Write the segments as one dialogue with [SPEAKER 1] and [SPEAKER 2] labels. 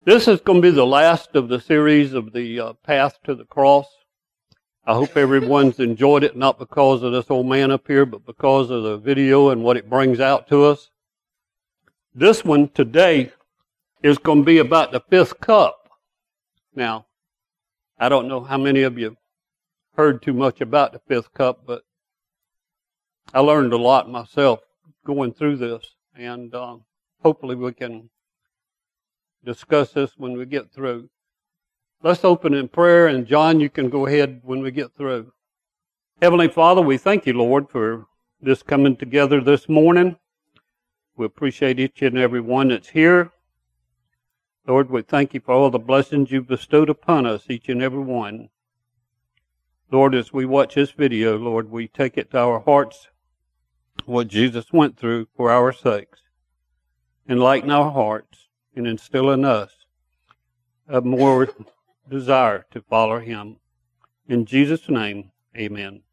[SPEAKER 1] This is going to be the last of the series of the Path to the Cross. I hope everyone's enjoyed it, not because of this old man up here, but because of the video and what it brings out to us. This one today is going to be about the fifth cup. Now, I don't know how many of you heard too much about the fifth cup, but I learned a lot myself going through this, and hopefully we can discuss this when we get through. Let's open in prayer, and John, you can go ahead when we get through. Heavenly Father, we thank you, Lord, for this coming together this morning. We appreciate each and every one that's here. Lord, we thank you for all the blessings you've bestowed upon us, each and every one. Lord, as we watch this video, Lord, we take it to our hearts what Jesus went through for our sakes. Enlighten our hearts and instill in us a more desire to follow him. In Jesus' name, amen.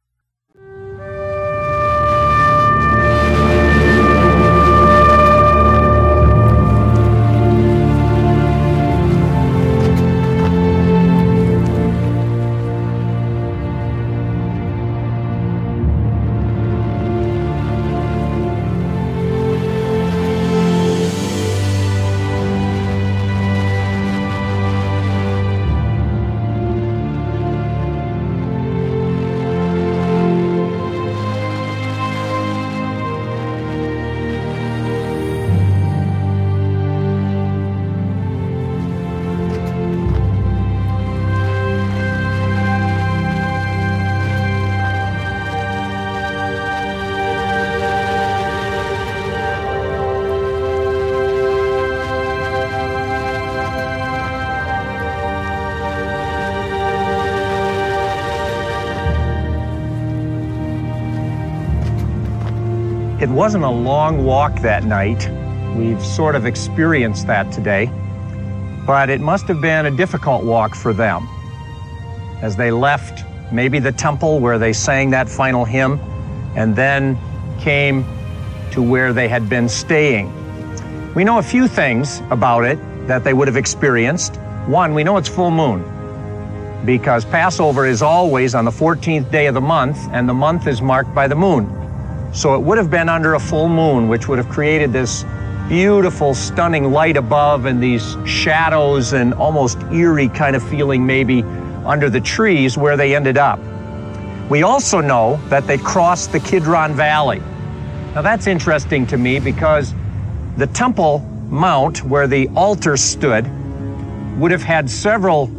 [SPEAKER 2] It wasn't a long walk that night. We've sort of experienced that today. But it must have been a difficult walk for them. As they left maybe the temple where they sang that final hymn, and then came to where they had been staying. We know a few things about it that they would have experienced. One, we know it's full moon, because Passover is always on the 14th day of the month, and the month is marked by the moon. So it would have been under a full moon, which would have created this beautiful, stunning light above and these shadows and almost eerie kind of feeling maybe under the trees where they ended up. We also know that they crossed the Kidron Valley. Now that's interesting to me because the Temple Mount where the altar stood would have had several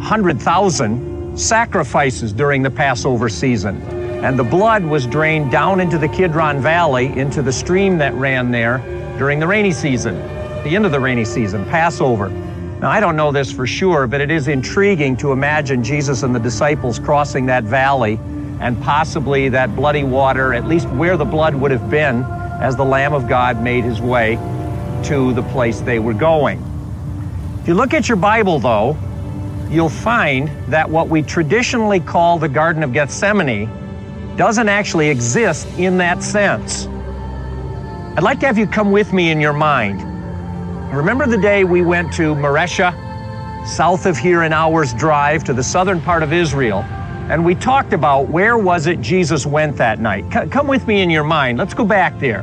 [SPEAKER 2] 100,000 sacrifices during the Passover season. And the blood was drained down into the Kidron Valley, into the stream that ran there during the rainy season, the end of the rainy season, Passover. Now, I don't know this for sure, but it is intriguing to imagine Jesus and the disciples crossing that valley and possibly that bloody water, at least where the blood would have been as the Lamb of God made his way to the place they were going. If you look at your Bible, though, you'll find that what we traditionally call the Garden of Gethsemane doesn't actually exist in that sense. I'd like to have you come with me in your mind. Remember the day we went to Mareshah, south of here, an hour's drive to the southern part of Israel, and we talked about where was it Jesus went that night. Come with me in your mind. Let's go back there.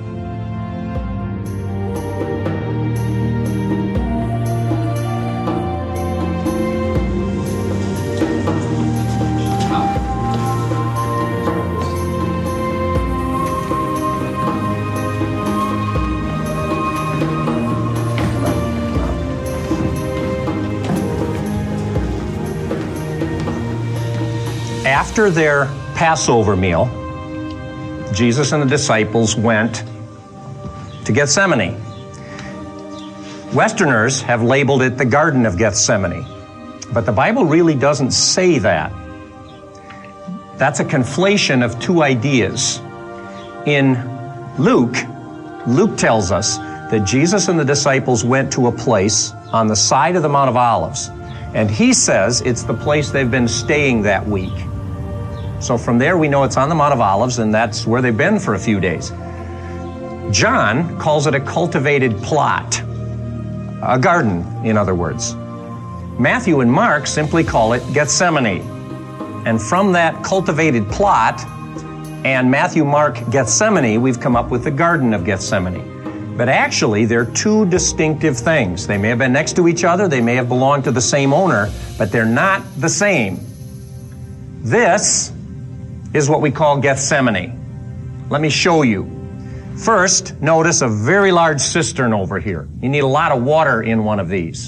[SPEAKER 2] After their Passover meal, Jesus and the disciples went to Gethsemane. Westerners have labeled it the Garden of Gethsemane, but the Bible really doesn't say that. That's a conflation of two ideas. In Luke tells us that Jesus and the disciples went to a place on the side of the Mount of Olives, and he says it's the place they've been staying that week. So from there we know it's on the Mount of Olives, and that's where they've been for a few days. John calls it a cultivated plot. a garden, in other words. Matthew and Mark simply call it Gethsemane. And from that cultivated plot and Matthew, Mark, Gethsemane, we've come up with the Garden of Gethsemane. But actually, they're two distinctive things. They may have been next to each other, they may have belonged to the same owner, but they're not the same. This is what we call Gethsemane. Let me show you. First, notice a very large cistern over here. You need a lot of water in one of these.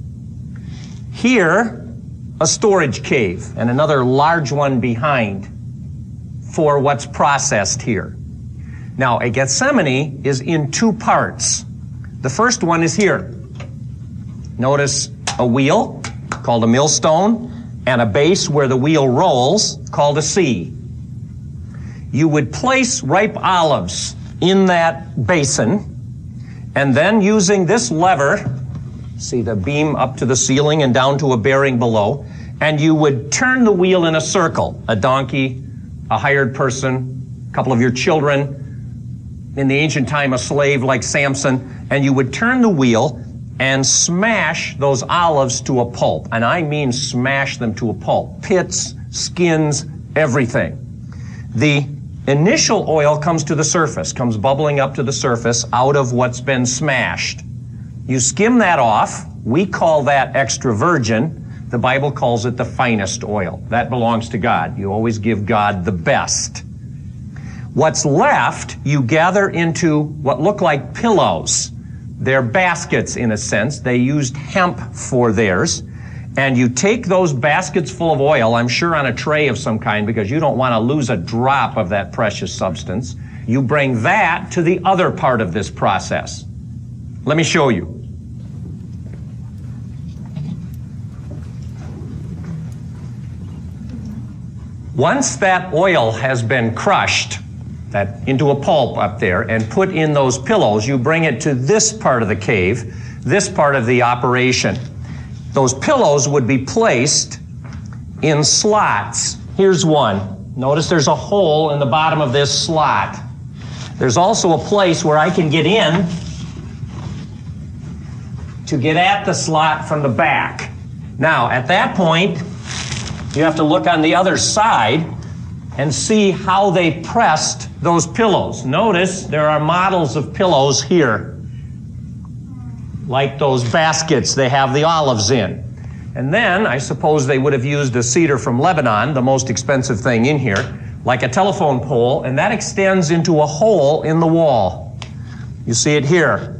[SPEAKER 2] Here, a storage cave, and another large one behind for what's processed here. Now, a Gethsemane is in two parts. The first one is here. Notice a wheel, called a millstone, and a base where the wheel rolls, called a sea. You would place ripe olives in that basin, and then using this lever, see the beam up to the ceiling and down to a bearing below, and you would turn the wheel in a circle. A donkey, a hired person, a couple of your children, in the ancient time a slave like Samson, and you would turn the wheel and smash those olives to a pulp. And I mean smash them to a pulp. Pits, skins, everything. The initial oil comes to the surface, comes bubbling up to the surface out of what's been smashed. You skim that off. We call that extra virgin. The Bible calls it the finest oil. That belongs to God. You always give God the best. What's left, you gather into what look like pillows. They're baskets in a sense. They used hemp for theirs. And you take those baskets full of oil, I'm sure on a tray of some kind, because you don't want to lose a drop of that precious substance. You bring that to the other part of this process. Let me show you. Once that oil has been crushed into a pulp up there and put in those pillows, you bring it to this part of the cave, this part of the operation. Those pillows would be placed in slots. Here's one. Notice there's a hole in the bottom of this slot. There's also a place where I can get in to get at the slot from the back. Now, at that point, you have to look on the other side and see how they pressed those pillows. Notice there are models of pillows here, like those baskets they have the olives in. And then I suppose they would have used a cedar from Lebanon, the most expensive thing in here, like a telephone pole, and that extends into a hole in the wall. You see it here.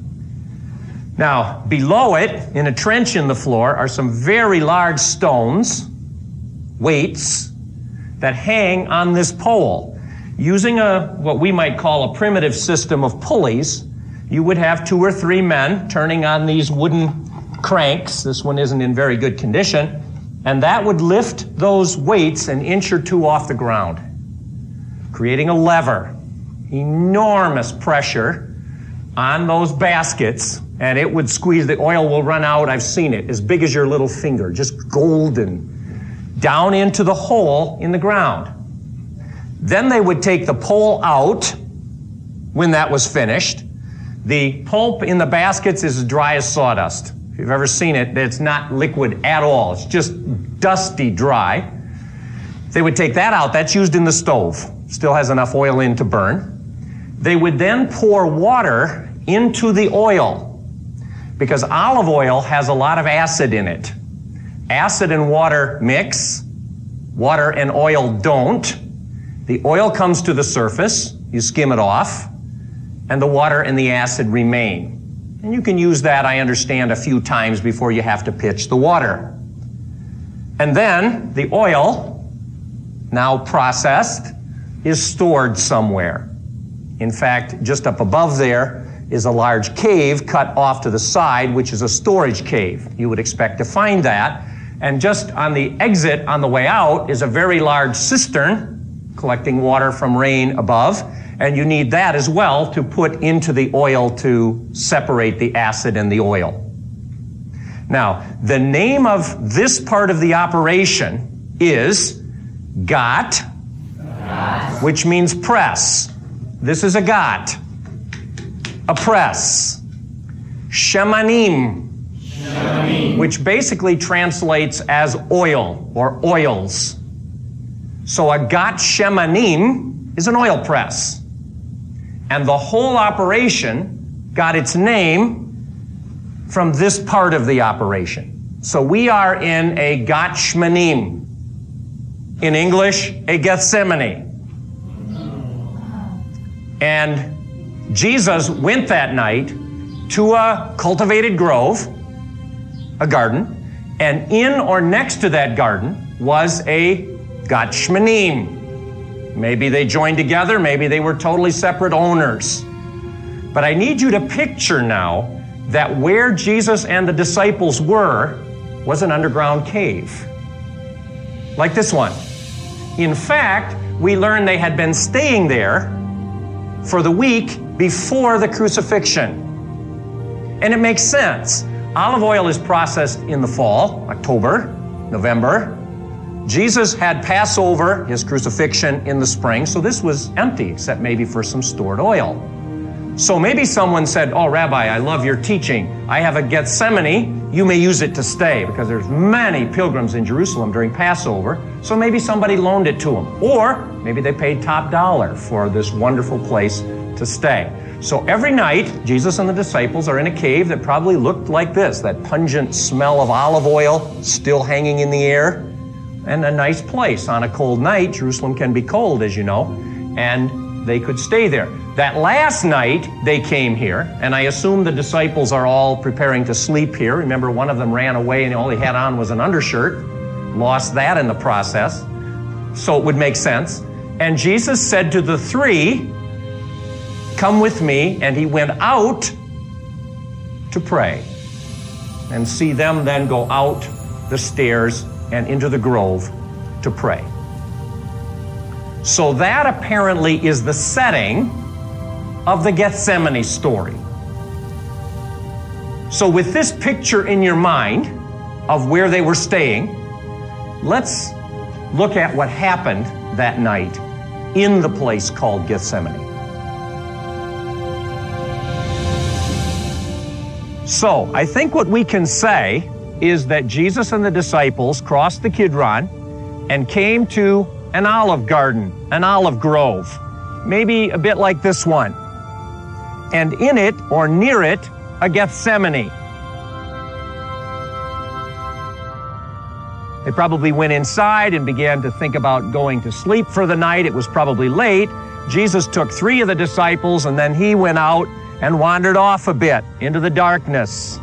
[SPEAKER 2] Now, below it, in a trench in the floor, are some very large stones, weights, that hang on this pole. Using what we might call a primitive system of pulleys, you would have 2 or 3 men turning on these wooden cranks. This one isn't in very good condition. And that would lift those weights an inch or 2 off the ground, creating a lever. Enormous pressure on those baskets, and it would squeeze. The oil will run out. I've seen it, as big as your little finger, just golden, down into the hole in the ground. Then they would take the pole out when that was finished. The pulp in the baskets is as dry as sawdust. If you've ever seen it, it's not liquid at all. It's just dusty dry. They would take that out. That's used in the stove. Still has enough oil in to burn. They would then pour water into the oil, because olive oil has a lot of acid in it. Acid and water mix. Water and oil don't. The oil comes to the surface. You skim it off, and the water and the acid remain. And you can use that, I understand, a few times before you have to pitch the water. And then the oil, now processed, is stored somewhere. In fact, just up above there is a large cave cut off to the side, which is a storage cave. You would expect to find that. And just on the exit on the way out is a very large cistern collecting water from rain above. And you need that as well to put into the oil to separate the acid and the oil. Now, the name of this part of the operation is gat, which means press. This is a gat, a press. Shemanim, which basically translates as oil or oils. So a gat shemanim is an oil press. And the whole operation got its name from this part of the operation. So we are in a gat shemanim. In English, a Gethsemane. And Jesus went that night to a cultivated grove, a garden, and in or next to that garden was a gat shemanim. Maybe they joined together, maybe they were totally separate owners. But I need you to picture now that where Jesus and the disciples were was an underground cave, like this one. In fact, we learned they had been staying there for the week before the crucifixion. And it makes sense. Olive oil is processed in the fall, October, November. Jesus had Passover, his crucifixion, in the spring, so this was empty, except maybe for some stored oil. So maybe someone said, "Oh, Rabbi, I love your teaching. I have a Gethsemane. You may use it to stay," because there's many pilgrims in Jerusalem during Passover. So maybe somebody loaned it to them. Or maybe they paid top dollar for this wonderful place to stay. So every night, Jesus and the disciples are in a cave that probably looked like this, that pungent smell of olive oil still hanging in the air, and a nice place. On a cold night, Jerusalem can be cold, as you know, and they could stay there. That last night they came here, and I assume the disciples are all preparing to sleep here. Remember, one of them ran away and all he had on was an undershirt. Lost that in the process. So it would make sense. And Jesus said to the three, "Come with me," and he went out to pray. And see them then go out the stairs and into the grove to pray. So that apparently is the setting of the Gethsemane story. So with this picture in your mind of where they were staying, let's look at what happened that night in the place called Gethsemane. So I think what we can say is that Jesus and the disciples crossed the Kidron and came to an olive garden, an olive grove, maybe a bit like this one. And in it, or near it, a Gethsemane. They probably went inside and began to think about going to sleep for the night. It was probably late. Jesus took 3 of the disciples, and then he went out and wandered off a bit into the darkness.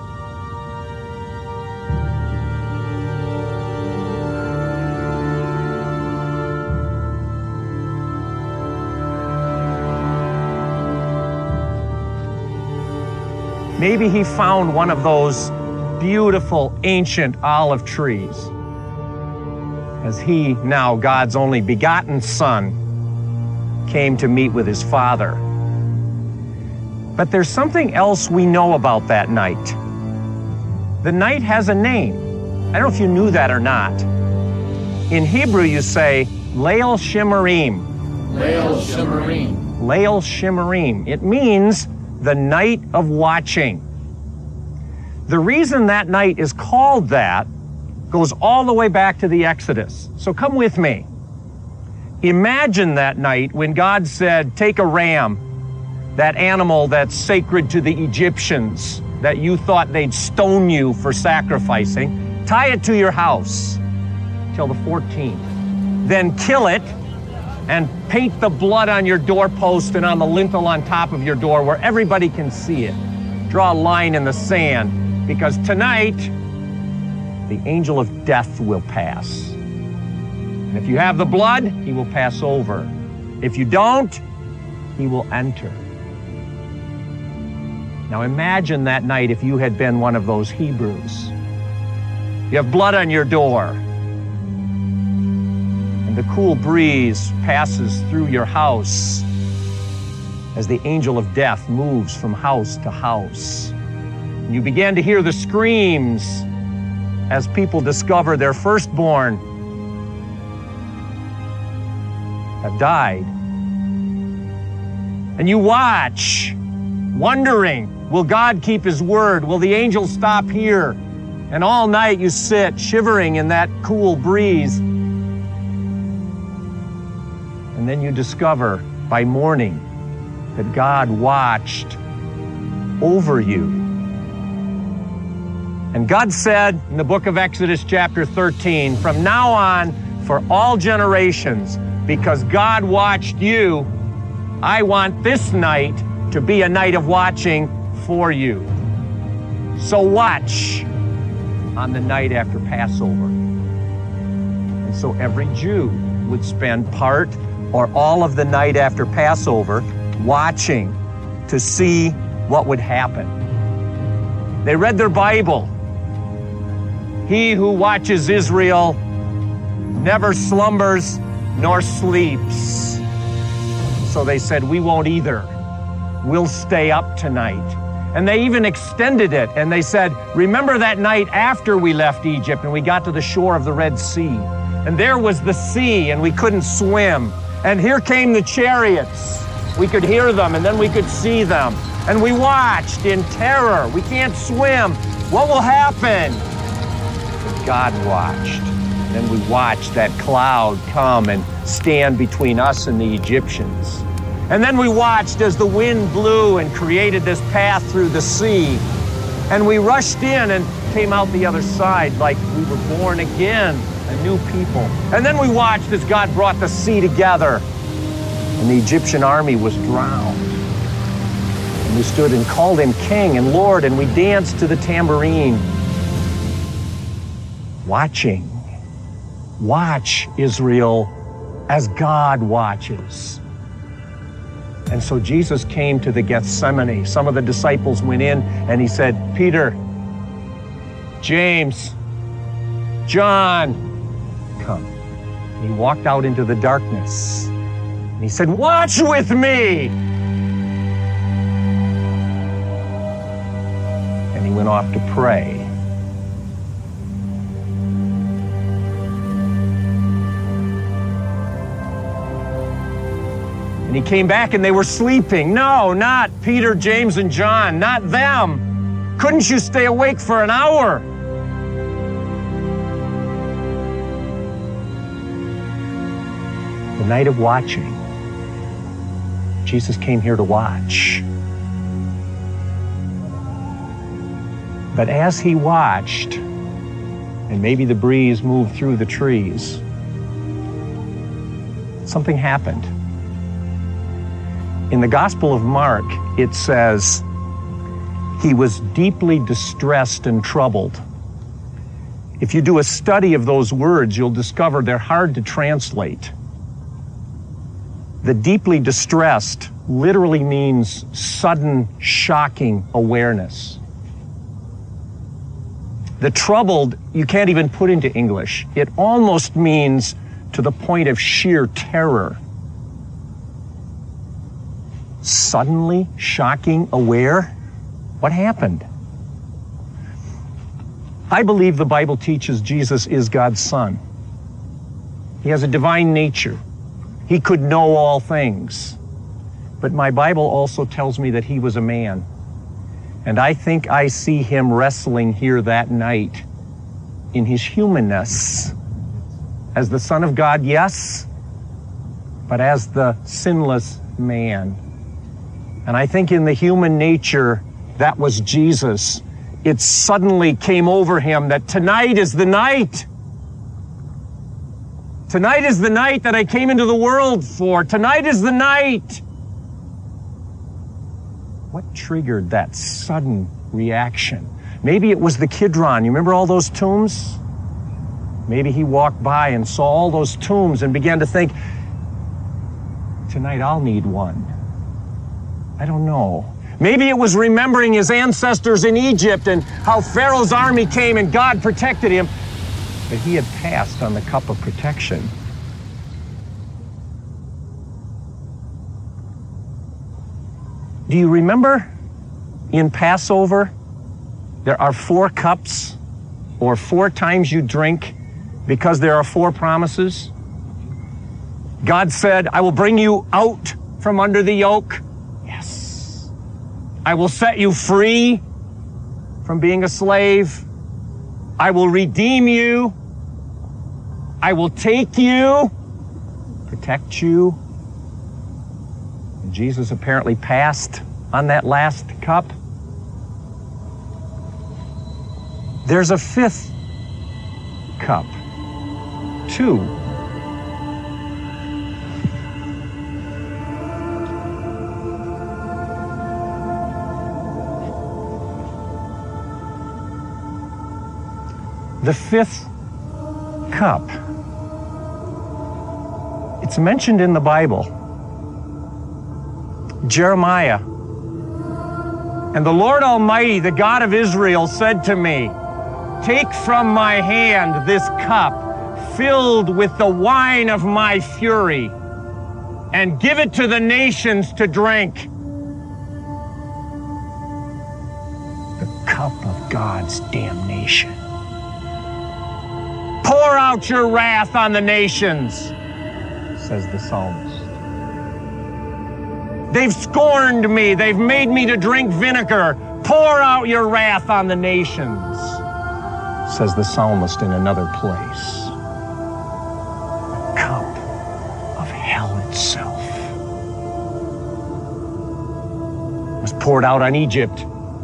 [SPEAKER 2] Maybe he found one of those beautiful ancient olive trees, as he, now God's only begotten Son, came to meet with his Father. But there's something else we know about that night. The night has a name. I don't know if you knew that or not. In Hebrew you say, Leil Shimarim.
[SPEAKER 3] Leil Shimarim.
[SPEAKER 2] Leil Shimarim. It means the night of watching. The reason that night is called that goes all the way back to the Exodus. So come with me. Imagine that night when God said, take a ram, that animal that's sacred to the Egyptians, that you thought they'd stone you for sacrificing, tie it to your house till the 14th. Then kill it and paint the blood on your doorpost and on the lintel on top of your door where everybody can see it. Draw a line in the sand, because tonight the angel of death will pass. And if you have the blood, he will pass over. If you don't, he will enter. Now imagine that night if you had been one of those Hebrews. You have blood on your door, and the cool breeze passes through your house as the angel of death moves from house to house. And you begin to hear the screams as people discover their firstborn have died. And you watch, wondering, Will God keep His word? Will the angels stop here? And all night you sit shivering in that cool breeze. And then you discover by morning that God watched over you. And God said in the book of Exodus chapter 13, from now on, for all generations, because God watched you, I want this night to be a night of watching for you. So watch on the night after Passover. And so every Jew would spend part or all of the night after Passover watching to see what would happen. They read their Bible. He who watches Israel never slumbers nor sleeps. So they said, we won't either. We'll stay up tonight. And they even extended it, and they said, remember that night after we left Egypt and we got to the shore of the Red Sea, and there was the sea and we couldn't swim, and here came the chariots. We could hear them and then we could see them, and we watched in terror. We can't swim. What will happen? But God watched. Then we watched that cloud come and stand between us and the Egyptians. And then we watched as the wind blew and created this path through the sea. And we rushed in and came out the other side like we were born again, a new people. And then we watched as God brought the sea together and the Egyptian army was drowned. And we stood and called Him King and Lord, and we danced to the tambourine. Watching. Watch, Israel, as God watches. And so Jesus came to the Gethsemane. Some of the disciples went in and He said, Peter, James, John, come. And He walked out into the darkness. And He said, watch with me. And He went off to pray. And He came back and they were sleeping. No, not Peter, James, and John, not them. Couldn't you stay awake for an hour? The night of watching. Jesus came here to watch. But as He watched, and maybe the breeze moved through the trees, something happened. In the Gospel of Mark, it says, He was deeply distressed and troubled. If you do a study of those words, you'll discover they're hard to translate. The deeply distressed literally means sudden, shocking awareness. The troubled, you can't even put into English. It almost means to the point of sheer terror. Suddenly, shocking, aware? What happened? I believe the Bible teaches Jesus is God's Son. He has a divine nature. He could know all things. But my Bible also tells me that He was a man. And I think I see Him wrestling here that night in His humanness. As the Son of God, yes, but as the sinless man. And I think in the human nature, that was Jesus. It suddenly came over Him that tonight is the night. Tonight is the night that I came into the world for. Tonight is the night. What triggered that sudden reaction? Maybe it was the Kidron. You remember all those tombs? Maybe He walked by and saw all those tombs and began to think, tonight I'll need one. I don't know. Maybe it was remembering His ancestors in Egypt and how Pharaoh's army came and God protected him. But He had passed on the cup of protection. Do you remember in Passover, there are 4 cups or 4 times you drink because there are 4 promises? God said, I will bring you out from under the yoke. Yes. I will set you free from being a slave. I will redeem you. I will take you, protect you. And Jesus apparently passed on that last cup. There's a fifth cup, too. The fifth cup. It's mentioned in the Bible. Jeremiah. And the Lord Almighty, the God of Israel, said to me, take from my hand this cup filled with the wine of my fury and give it to the nations to drink. The cup of God's damnation. Pour out your wrath on the nations, says the psalmist. They've scorned me. They've made me to drink vinegar. Pour out your wrath on the nations, says the psalmist in another place. The cup of hell itself was poured out on Egypt.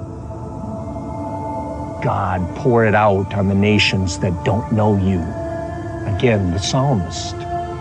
[SPEAKER 2] God, pour it out on the nations that don't know you. Again, the psalmist.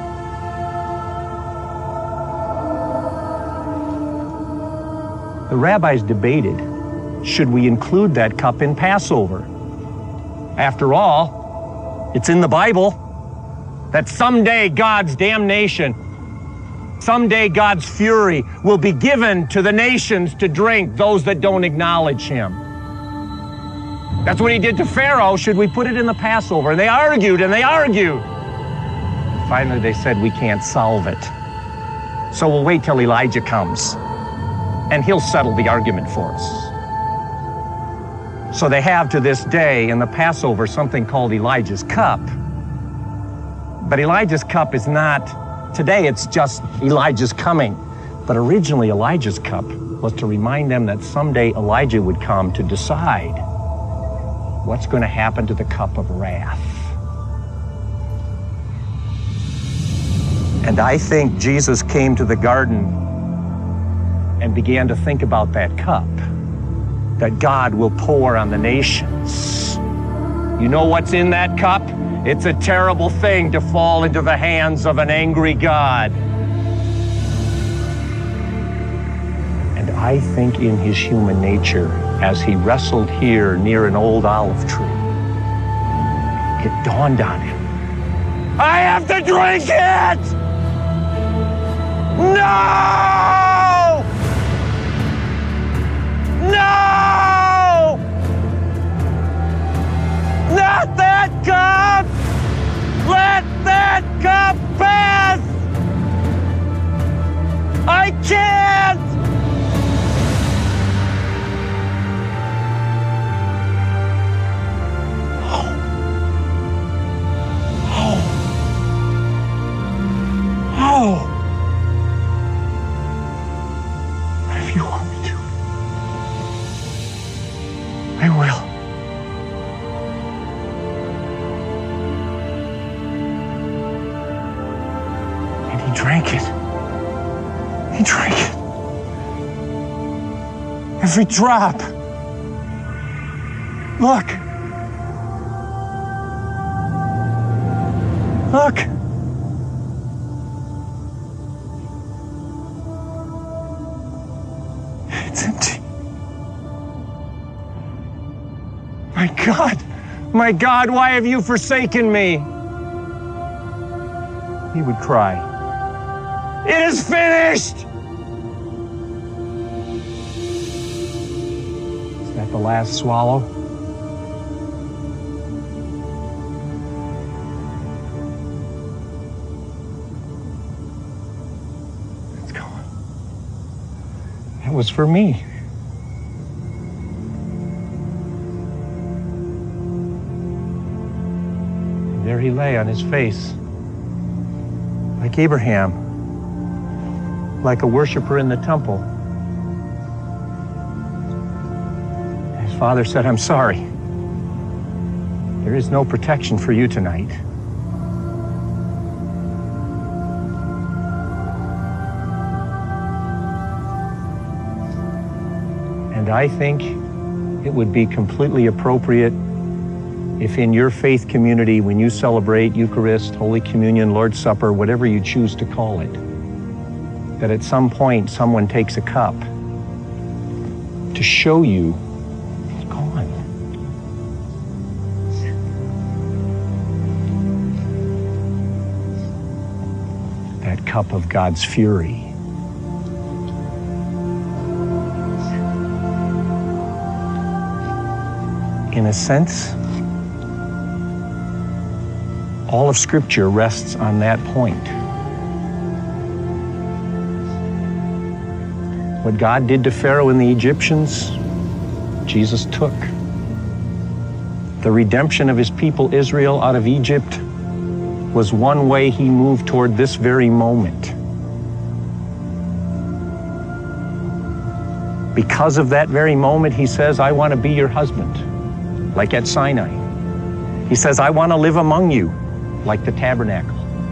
[SPEAKER 2] The rabbis debated, should we include that cup in Passover? After all, it's in the Bible that someday God's damnation, someday God's fury will be given to the nations to drink, those that don't acknowledge him. That's what he did to Pharaoh. Should we put it in the Passover? And they argued and they argued. Finally, they said, we can't solve it. So we'll wait till Elijah comes, and he'll settle the argument for us. So they have to this day in the Passover something called Elijah's Cup. But Elijah's Cup is not, today it's just Elijah's coming. But originally Elijah's Cup was to remind them that someday Elijah would come to decide what's going to happen to the cup of wrath. And I think Jesus came to the garden and began to think about that cup that God will pour on the nations. You know what's in that cup? It's a terrible thing to fall into the hands of an angry God. And I think in his human nature, as he wrestled here near an old olive tree, it dawned on him, I have to drink it! No! No! Not that cup! Let that cup pass! I can't! Oh, if you want me to, I will. And he drank it. He drank it. Every drop. Look. Look. It's empty. My God, why have you forsaken me? He would cry, it is finished! Is that the last swallow? It's gone. It was for me. There he lay on his face, like Abraham, like a worshiper in the temple. Father said, I'm sorry. There is no protection for you tonight. And I think it would be completely appropriate if in your faith community, when you celebrate Eucharist, Holy Communion, Lord's Supper, whatever you choose to call it, that at some point someone takes a cup to show you it's gone. That cup of God's fury. In a sense, all of Scripture rests on that point. What God did to Pharaoh and the Egyptians, Jesus took. The redemption of his people Israel out of Egypt was one way he moved toward this very moment. Because of that very moment, he says, I want to be your husband, like at Sinai. He says, I want to live among you, like the tabernacle.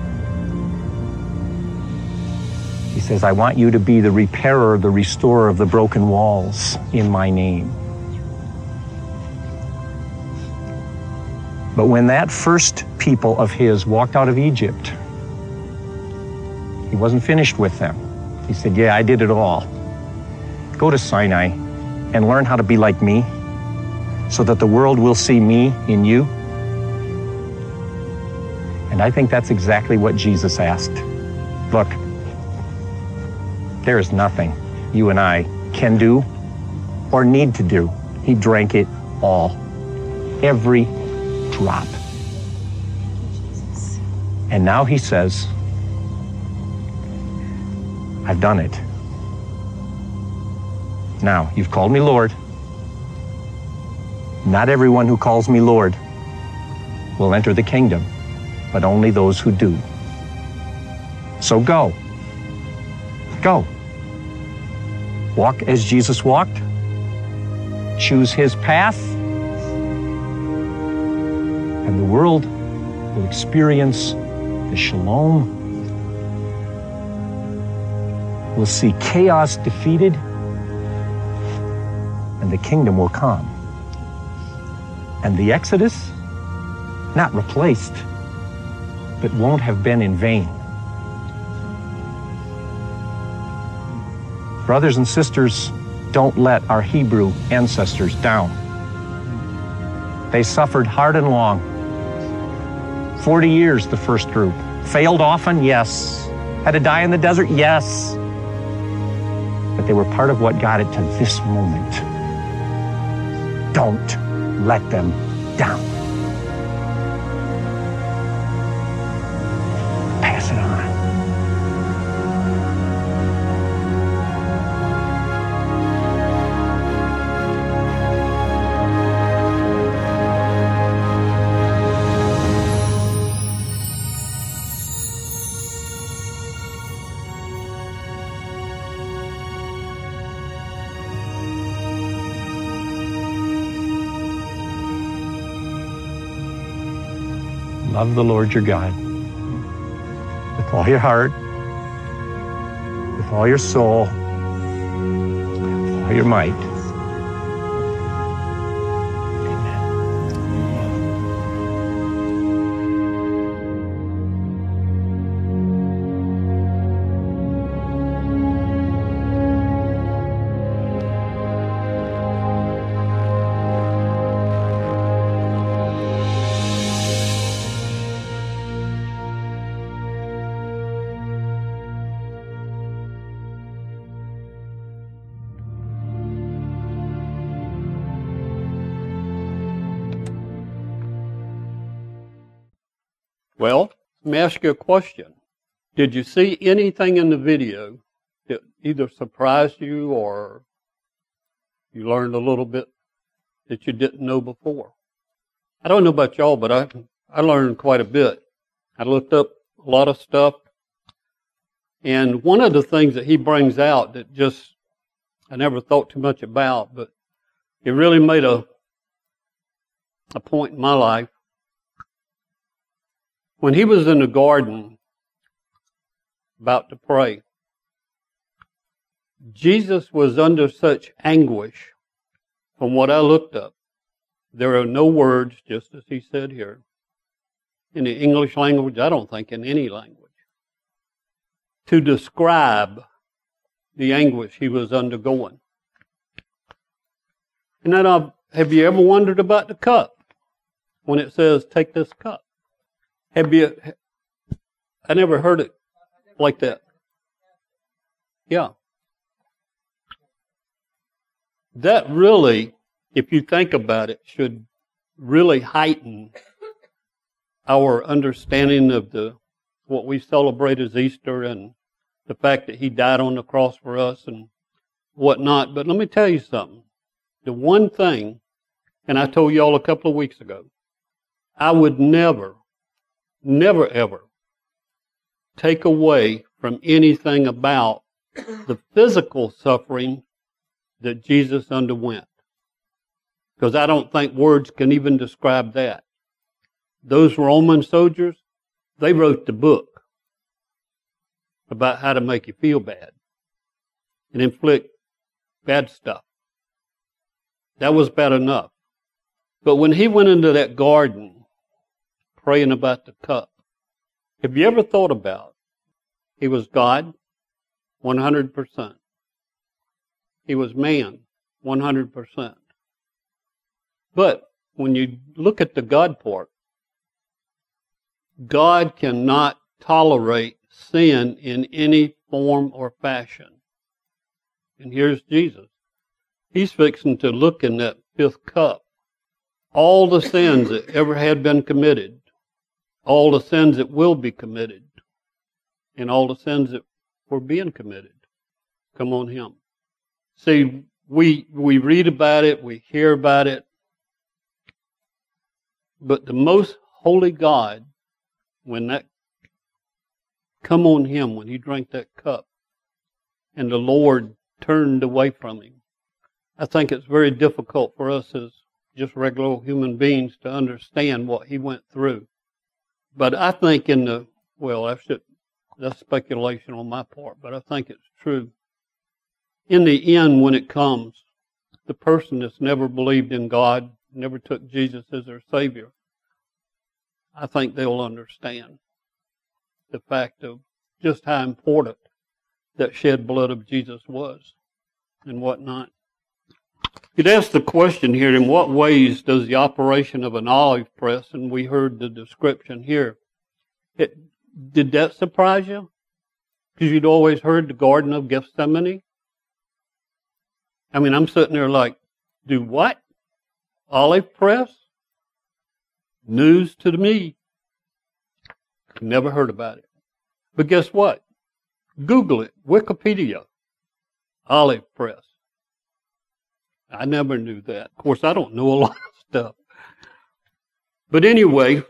[SPEAKER 2] He says, I want you to be the repairer, the restorer of the broken walls in my name. But when that first people of his walked out of Egypt, he wasn't finished with them. He said, yeah, I did it all. Go to Sinai and learn how to be like me so that the world will see me in you. And I think that's exactly what Jesus asked. Look, there is nothing you and I can do or need to do. He drank it all. Every drop. And now he says, I've done it. Now, you've called me Lord. Not everyone who calls me Lord will enter the kingdom, but only those who do. So go. Go. Walk as Jesus walked. Choose his path. And the world will experience the shalom. We'll see chaos defeated, and the kingdom will come. And the Exodus, not replaced, but won't have been in vain. Brothers and sisters, don't let our Hebrew ancestors down. They suffered hard and long. 40 years, the first group. Failed often? Yes. Had to die in the desert? Yes. But they were part of what got it to this moment. Don't let them down. Pass it on. Love the Lord your God with all your heart, with all your soul, with all your might.
[SPEAKER 1] Well, let me ask you a question. Did you see anything in the video that either surprised you or you learned a little bit that you didn't know before? I don't know about y'all, but I learned quite a bit. I looked up a lot of stuff. And one of the things that he brings out that just I never thought too much about, but It really made a point in my life. When he was in the garden about to pray, Jesus was under such anguish from what I looked up. There are no words, just as he said here, in the English language, I don't think in any language, to describe the anguish he was undergoing. And then have you ever wondered about the cup? When it says, take this cup. I never heard it like that. Yeah. That really, if you think about it, should really heighten our understanding of what we celebrate as Easter and the fact that he died on the cross for us and whatnot. But let me tell you something. The one thing, and I told y'all a couple of weeks ago, I would never, ever take away from anything about the physical suffering that Jesus underwent. Because I don't think words can even describe that. Those Roman soldiers, they wrote the book about how to make you feel bad and inflict bad stuff. That was bad enough. But when he went into that garden praying about the cup, have you ever thought about he was God 100%. He was man 100%. But when you look at the God part, God cannot tolerate sin in any form or fashion. And here's Jesus. He's fixing to look in that fifth cup. All the sins that ever had been committed, all the sins that will be committed, and all the sins that were being committed, come on him. See, we read about it, we hear about it, but the most holy God, when that come on him, when he drank that cup, and the Lord turned away from him, I think it's very difficult for us as just regular human beings to understand what he went through. But I think that's speculation on my part, but I think it's true. In the end, when it comes, the person that's never believed in God, never took Jesus as their Savior, I think they'll understand the fact of just how important that shed blood of Jesus was and whatnot. You'd ask the question here, in what ways does the operation of an olive press, and we heard the description here, did that surprise you? Because you'd always heard the Garden of Gethsemane. I mean, I'm sitting there like, do what? Olive press? News to me. Never heard about it. But guess what? Google it. Wikipedia. Olive press. I never knew that. Of course, I don't know a lot of stuff. But anyway,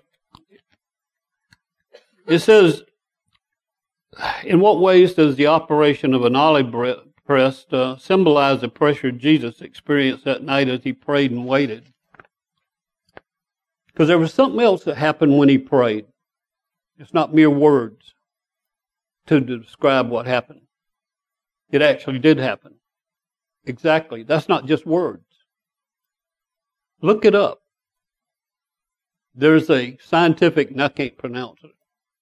[SPEAKER 1] it says, in what ways does the operation of an olive press symbolize the pressure Jesus experienced that night as he prayed and waited? Because there was something else that happened when he prayed. It's not mere words to describe what happened. It actually did happen. Exactly. That's not just words. Look it up. There's a scientific, and I can't pronounce it,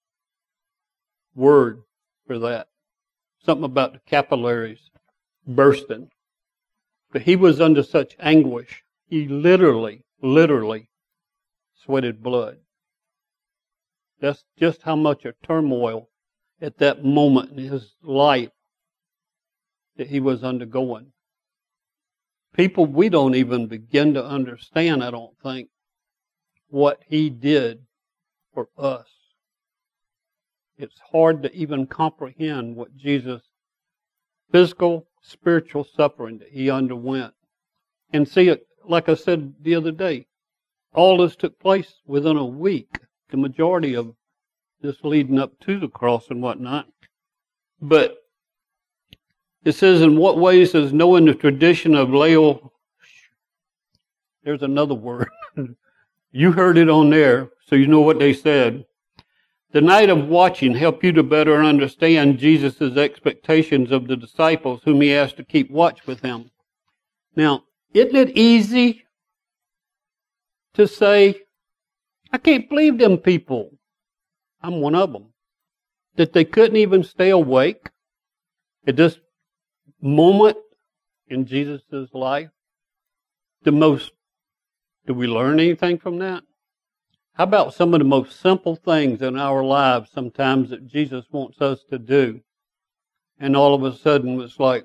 [SPEAKER 1] word for that. Something about the capillaries bursting. But he was under such anguish, he literally sweated blood. That's just how much of turmoil at that moment in his life that he was undergoing. People, we don't even begin to understand, I don't think, what he did for us. It's hard to even comprehend what Jesus' physical, spiritual suffering that he underwent. And see, it, like I said the other day, all this took place within a week. The majority of this leading up to the cross and whatnot. But it says, in what ways does knowing the tradition of There's another word. You heard it on there, so you know what they said. The night of watching helped you to better understand Jesus' expectations of the disciples whom he asked to keep watch with him. Now, isn't it easy to say, I can't believe them people, I'm one of them, that they couldn't even stay awake at this moment in Jesus' life? Do we learn anything from that? How about some of the most simple things in our lives sometimes that Jesus wants us to do? And all of a sudden it's like,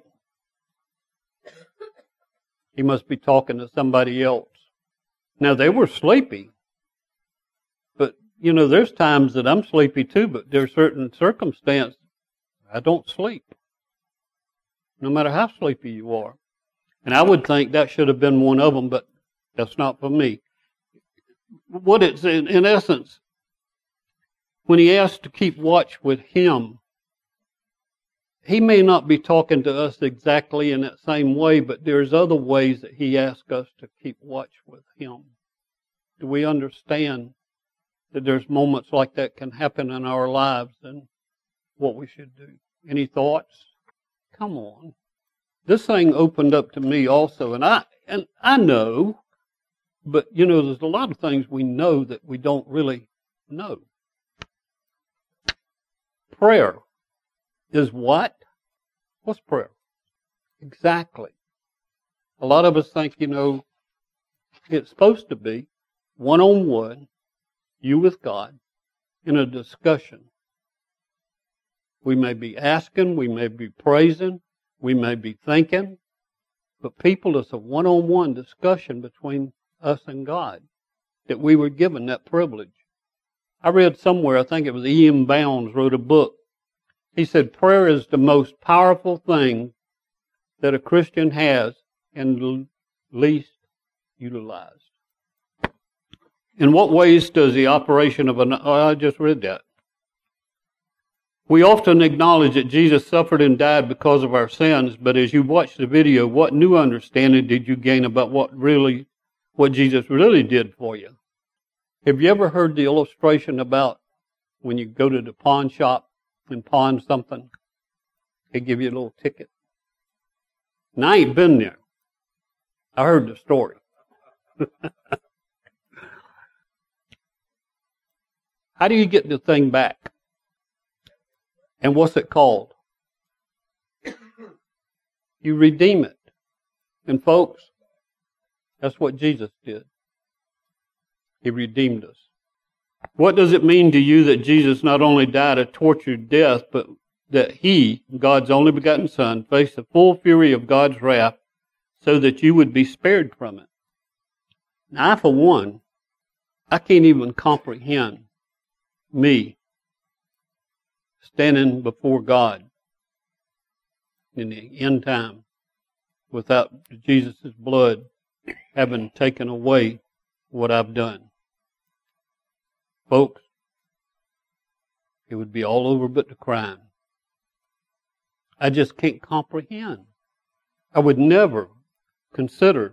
[SPEAKER 1] he must be talking to somebody else. Now they were sleepy. But, there's times that I'm sleepy too, but there's certain circumstances I don't sleep. No matter how sleepy you are. And I would think that should have been one of them, but that's not for me. What it's in essence, when he asked to keep watch with him, he may not be talking to us exactly in that same way, but there's other ways that he asks us to keep watch with him. Do we understand that there's moments like that can happen in our lives and what we should do? Any thoughts? Come on. This thing opened up to me also, and I know, but there's a lot of things we know that we don't really know. Prayer is what? What's prayer? Exactly. A lot of us think, it's supposed to be one-on-one, you with God, in a discussion. We may be asking, we may be praising, we may be thinking, but people, it's a one-on-one discussion between us and God, that we were given that privilege. I read somewhere, I think it was E.M. Bounds wrote a book. He said, prayer is the most powerful thing that a Christian has and least utilized. In what ways does the operation of I just read that. We often acknowledge that Jesus suffered and died because of our sins, but as you watch the video, what new understanding did you gain about what Jesus really did for you? Have you ever heard the illustration about when you go to the pawn shop and pawn something, they give you a little ticket? And I ain't been there. I heard the story. How do you get the thing back? And what's it called? You redeem it. And folks, that's what Jesus did. He redeemed us. What does it mean to you that Jesus not only died a tortured death, but that he, God's only begotten Son, faced the full fury of God's wrath so that you would be spared from it? Now, I, for one, I can't even comprehend me standing before God in the end time without Jesus' blood having taken away what I've done. Folks, it would be all over but the crime. I just can't comprehend. I would never consider.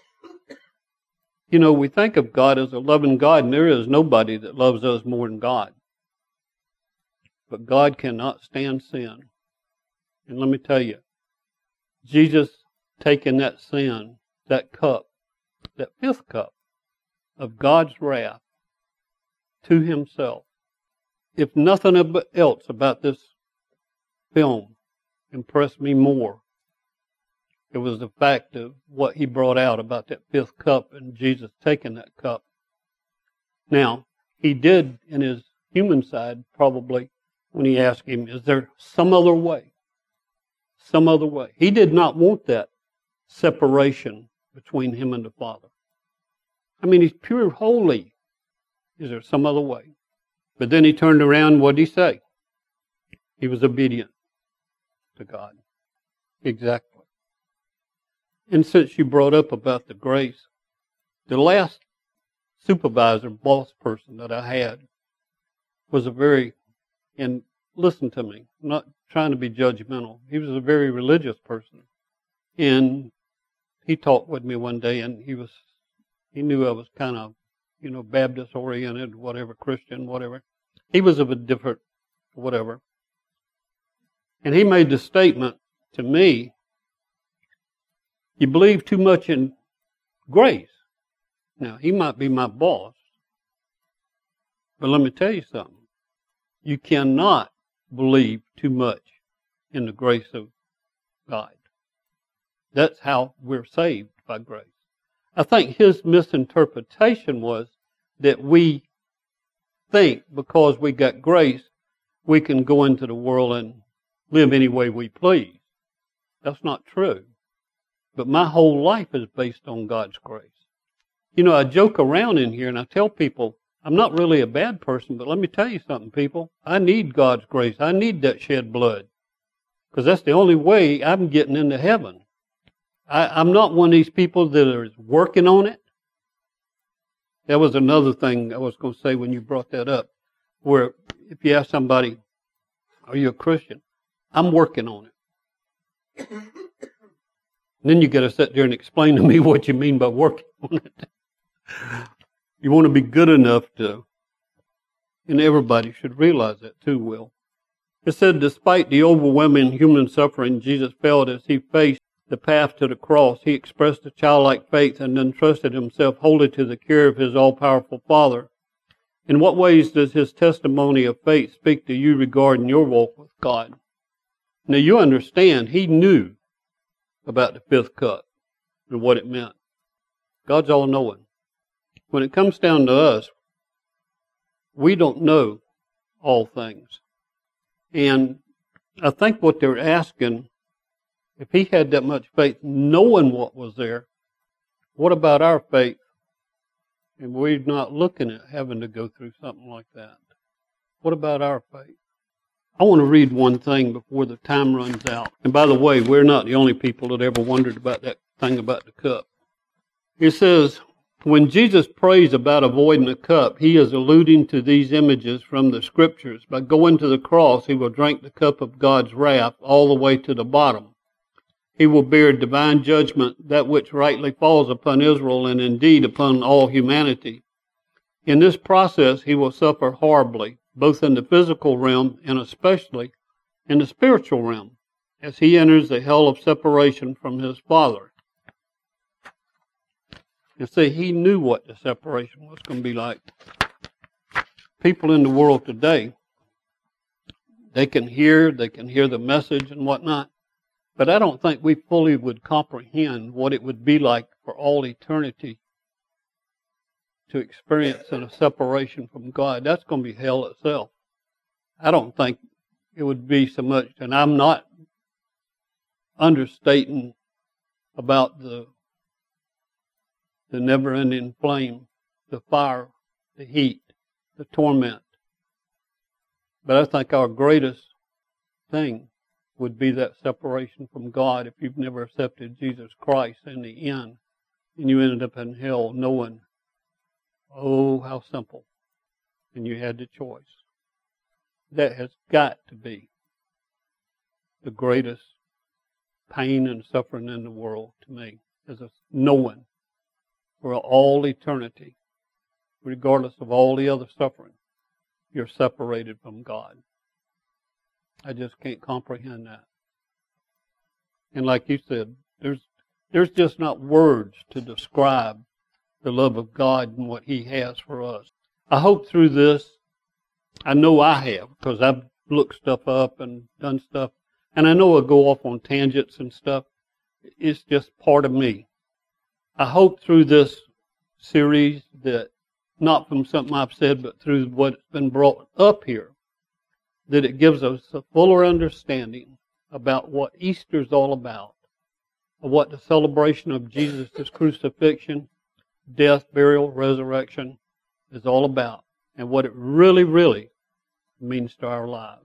[SPEAKER 1] We think of God as a loving God, and there is nobody that loves us more than God. But God cannot stand sin. And let me tell you, Jesus taking that sin, that cup, that fifth cup of God's wrath to himself. If nothing else about this film impressed me more, it was the fact of what he brought out about that fifth cup and Jesus taking that cup. Now, he did in his human side probably when he asked him, is there some other way? Some other way. He did not want that separation between him and the Father. I mean, he's pure holy. Is there some other way? But then he turned around, what did he say? He was obedient to God. Exactly. And since you brought up about the grace, the last supervisor, boss person that I had was and listen to me, I'm not trying to be judgmental. He was a very religious person. And he talked with me one day, and he was He knew I was kind of, Baptist oriented, whatever, Christian, whatever. He was of a different, whatever. And he made the statement to me, you believe too much in grace. Now, he might be my boss, but let me tell you something. You cannot believe too much in the grace of God. That's how we're saved, by grace. I think his misinterpretation was that we think because we got grace, we can go into the world and live any way we please. That's not true. But my whole life is based on God's grace. I joke around in here and I tell people, I'm not really a bad person, but let me tell you something, people. I need God's grace. I need that shed blood. Because that's the only way I'm getting into heaven. I'm not one of these people that are working on it. That was another thing I was going to say when you brought that up. Where if you ask somebody, are you a Christian? I'm working on it. And then you got to sit there and explain to me what you mean by working on it. You want to be good enough to, and everybody should realize that too, Will. It said, despite the overwhelming human suffering Jesus felt as he faced the path to the cross, he expressed a childlike faith and entrusted himself wholly to the care of his all-powerful Father. In what ways does his testimony of faith speak to you regarding your walk with God? Now you understand, he knew about the fifth cup and what it meant. God's all-knowing. When it comes down to us, we don't know all things. And I think what they're asking, if he had that much faith, knowing what was there, what about our faith? And we're not looking at having to go through something like that. What about our faith? I want to read one thing before the time runs out. And by the way, we're not the only people that ever wondered about that thing about the cup. It says, when Jesus prays about avoiding the cup, he is alluding to these images from the scriptures. By going to the cross, he will drink the cup of God's wrath all the way to the bottom. He will bear divine judgment, that which rightly falls upon Israel and indeed upon all humanity. In this process, he will suffer horribly, both in the physical realm and especially in the spiritual realm, as he enters the hell of separation from his Father. You see, he knew what the separation was going to be like. People in the world today, they can hear the message and whatnot, but I don't think we fully would comprehend what it would be like for all eternity to experience in a separation from God. That's going to be hell itself. I don't think it would be so much, and I'm not understating about the never-ending flame, the fire, the heat, the torment. But I think our greatest thing would be that separation from God if you've never accepted Jesus Christ in the end and you ended up in hell knowing, oh, how simple, and you had the choice. That has got to be the greatest pain and suffering in the world to me, is a knowing for all eternity, regardless of all the other suffering, you're separated from God. I just can't comprehend that. And like you said, there's just not words to describe the love of God and what he has for us. I hope through this, I know I have, because I've looked stuff up and done stuff, and I know I go off on tangents and stuff. It's just part of me. I hope through this series that, not from something I've said, but through what's been brought up here, that it gives us a fuller understanding about what Easter's all about, of what the celebration of Jesus' crucifixion, death, burial, resurrection is all about, and what it really, really means to our lives.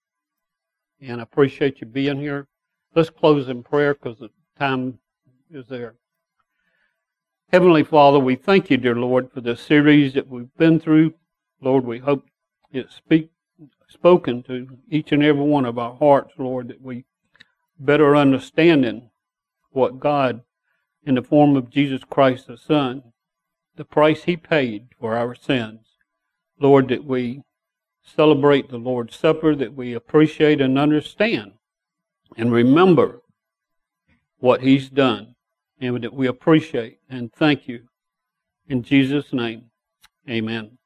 [SPEAKER 1] And I appreciate you being here. Let's close in prayer because the time is there. Heavenly Father, we thank you, dear Lord, for this series that we've been through. Lord, we hope it's spoken to each and every one of our hearts, Lord, that we better understanding what God, in the form of Jesus Christ the Son, the price he paid for our sins. Lord, that we celebrate the Lord's Supper, that we appreciate and understand and remember what he's done, and that we appreciate and thank you. In Jesus' name, amen.